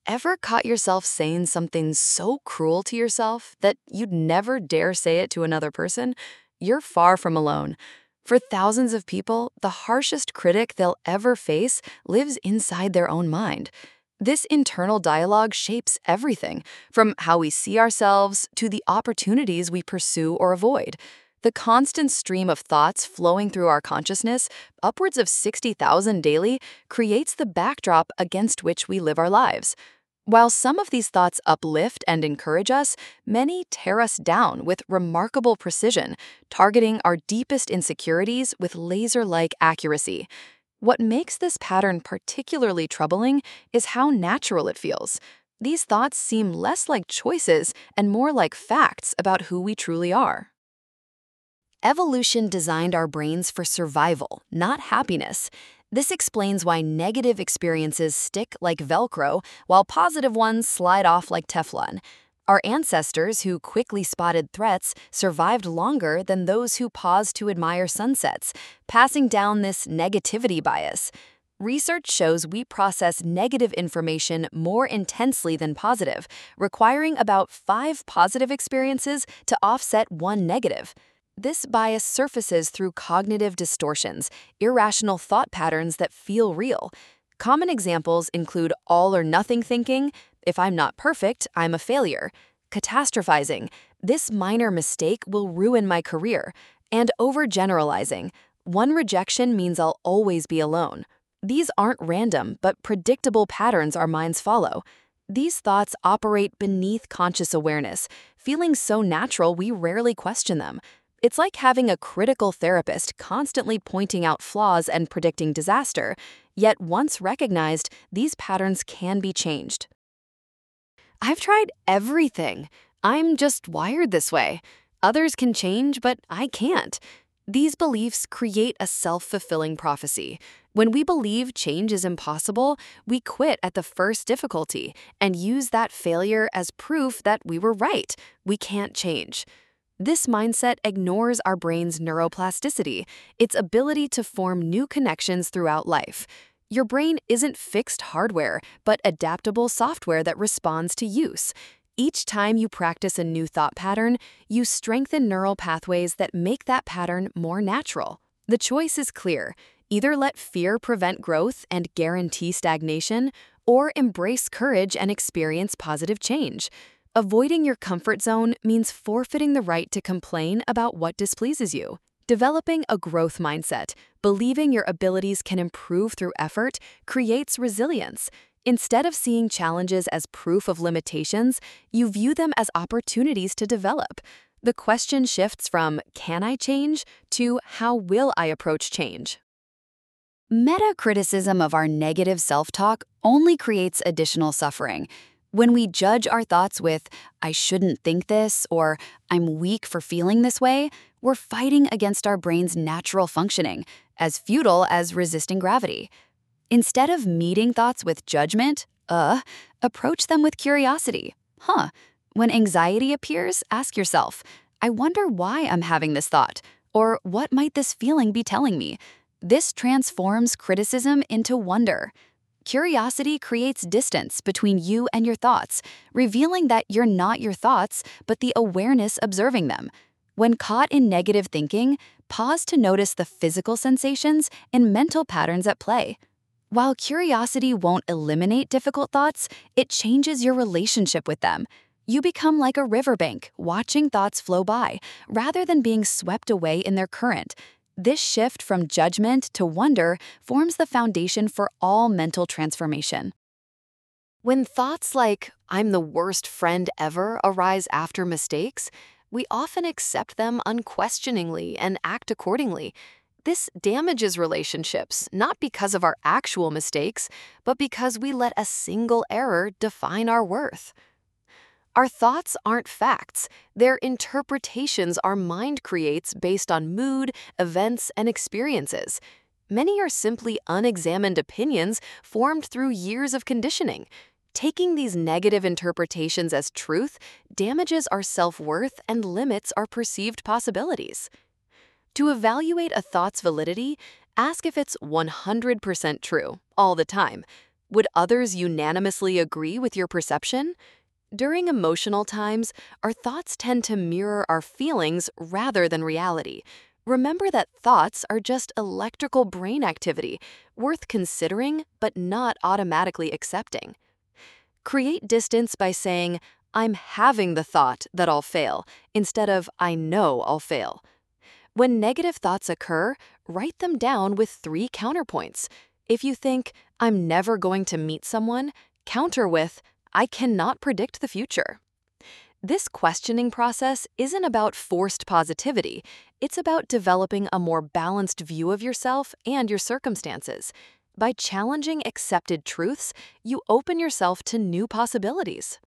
Ever caught yourself saying something so cruel to yourself that you'd never dare say it to another person? You're far from alone. For thousands of people, the harshest critic they'll ever face lives inside their own mind. This internal dialogue shapes everything, from how we see ourselves to the opportunities we pursue or avoid. The constant stream of thoughts flowing through our consciousness, upwards of 60,000 daily, creates the backdrop against which we live our lives. While some of these thoughts uplift and encourage us, many tear us down with remarkable precision, targeting our deepest insecurities with laser-like accuracy. What makes this pattern particularly troubling is how natural it feels. These thoughts seem less like choices and more like facts about who we truly are. Evolution designed our brains for survival, not happiness. This explains why negative experiences stick like Velcro, while positive ones slide off like Teflon. Our ancestors who quickly spotted threats survived longer than those who paused to admire sunsets, passing down this negativity bias. Research shows we process negative information more intensely than positive, requiring about 5 positive experiences to offset one negative. This bias surfaces through cognitive distortions, irrational thought patterns that feel real. Common examples include all or nothing thinking, if I'm not perfect, I'm a failure, catastrophizing, this minor mistake will ruin my career, and overgeneralizing, one rejection means I'll always be alone. These aren't random, but predictable patterns our minds follow. These thoughts operate beneath conscious awareness, feeling so natural we rarely question them. It's like having a critical therapist constantly pointing out flaws and predicting disaster, yet once recognized, these patterns can be changed. I've tried everything. I'm just wired this way. Others can change, but I can't. These beliefs create a self-fulfilling prophecy. When we believe change is impossible, we quit at the first difficulty and use that failure as proof that we were right. We can't change. This mindset ignores our brain's neuroplasticity, its ability to form new connections throughout life. Your brain isn't fixed hardware, but adaptable software that responds to use. Each time you practice a new thought pattern, you strengthen neural pathways that make that pattern more natural. The choice is clear. Either let fear prevent growth and guarantee stagnation, or embrace courage and experience positive change. Avoiding your comfort zone means forfeiting the right to complain about what displeases you. Developing a growth mindset, believing your abilities can improve through effort, creates resilience. Instead of seeing challenges as proof of limitations, you view them as opportunities to develop. The question shifts from, can I change, to how will I approach change? Meta-criticism of our negative self-talk only creates additional suffering. When we judge our thoughts with, I shouldn't think this, or I'm weak for feeling this way, we're fighting against our brain's natural functioning, as futile as resisting gravity. Instead of meeting thoughts with judgment, approach them with curiosity. When anxiety appears, ask yourself, I wonder why I'm having this thought, or what might this feeling be telling me? This transforms criticism into wonder. Curiosity creates distance between you and your thoughts, revealing that you're not your thoughts, but the awareness observing them. When caught in negative thinking, pause to notice the physical sensations and mental patterns at play. While curiosity won't eliminate difficult thoughts, it changes your relationship with them. You become like a riverbank, watching thoughts flow by, rather than being swept away in their current. This shift from judgment to wonder forms the foundation for all mental transformation. When thoughts like, I'm the worst friend ever, arise after mistakes, we often accept them unquestioningly and act accordingly. This damages relationships, not because of our actual mistakes, but because we let a single error define our worth. Our thoughts aren't facts. They're interpretations our mind creates based on mood, events, and experiences. Many are simply unexamined opinions formed through years of conditioning. Taking these negative interpretations as truth damages our self-worth and limits our perceived possibilities. To evaluate a thought's validity, ask if it's 100% true all the time. Would others unanimously agree with your perception? During emotional times, our thoughts tend to mirror our feelings rather than reality. Remember that thoughts are just electrical brain activity, worth considering but not automatically accepting. Create distance by saying, I'm having the thought that I'll fail, instead of I know I'll fail. When negative thoughts occur, write them down with 3 counterpoints. If you think, I'm never going to meet someone, counter with, I cannot predict the future. This questioning process isn't about forced positivity. It's about developing a more balanced view of yourself and your circumstances. By challenging accepted truths, you open yourself to new possibilities.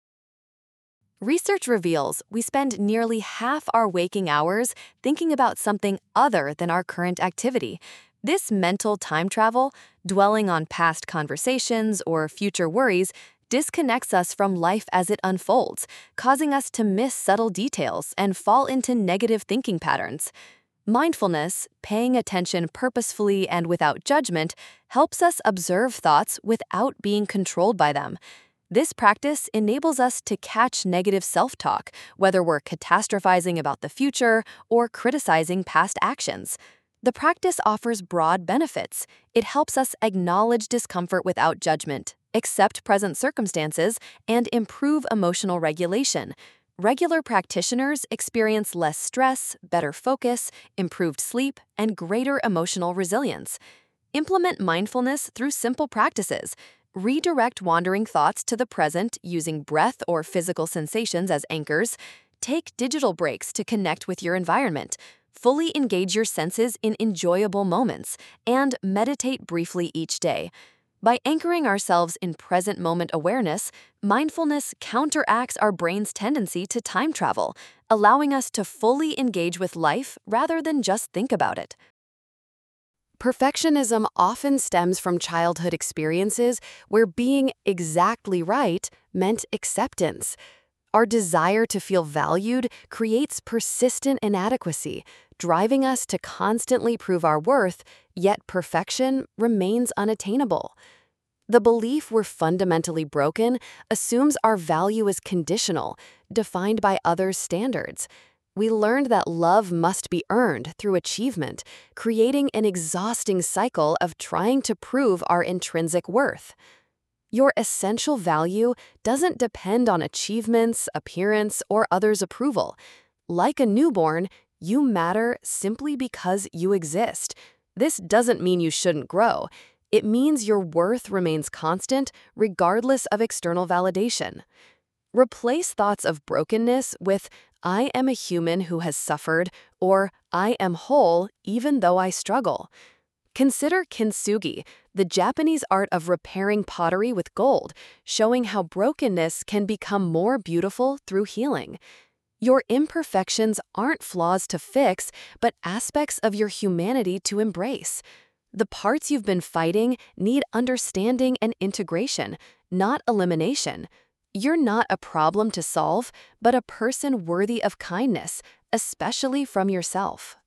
Research reveals we spend nearly half our waking hours thinking about something other than our current activity. This mental time travel, dwelling on past conversations or future worries, disconnects us from life as it unfolds, causing us to miss subtle details and fall into negative thinking patterns. Mindfulness, paying attention purposefully and without judgment, helps us observe thoughts without being controlled by them. This practice enables us to catch negative self-talk, whether we're catastrophizing about the future or criticizing past actions. The practice offers broad benefits. It helps us acknowledge discomfort without judgment, accept present circumstances, and improve emotional regulation. Regular practitioners experience less stress, better focus, improved sleep, and greater emotional resilience. Implement mindfulness through simple practices. Redirect wandering thoughts to the present using breath or physical sensations as anchors. Take digital breaks to connect with your environment. Fully engage your senses in enjoyable moments. And meditate briefly each day. By anchoring ourselves in present moment awareness, mindfulness counteracts our brain's tendency to time travel, allowing us to fully engage with life rather than just think about it. Perfectionism often stems from childhood experiences where being exactly right meant acceptance. Our desire to feel valued creates persistent inadequacy, driving us to constantly prove our worth, yet perfection remains unattainable. The belief we're fundamentally broken assumes our value is conditional, defined by others' standards. We learned that love must be earned through achievement, creating an exhausting cycle of trying to prove our intrinsic worth. Your essential value doesn't depend on achievements, appearance, or others' approval. Like a newborn, you matter simply because you exist. This doesn't mean you shouldn't grow. It means your worth remains constant regardless of external validation. Replace thoughts of brokenness with, I am a human who has suffered, or I am whole even though I struggle. Consider kintsugi, the Japanese art of repairing pottery with gold, showing how brokenness can become more beautiful through healing. Your imperfections aren't flaws to fix, but aspects of your humanity to embrace. The parts you've been fighting need understanding and integration, not elimination. You're not a problem to solve, but a person worthy of kindness, especially from yourself.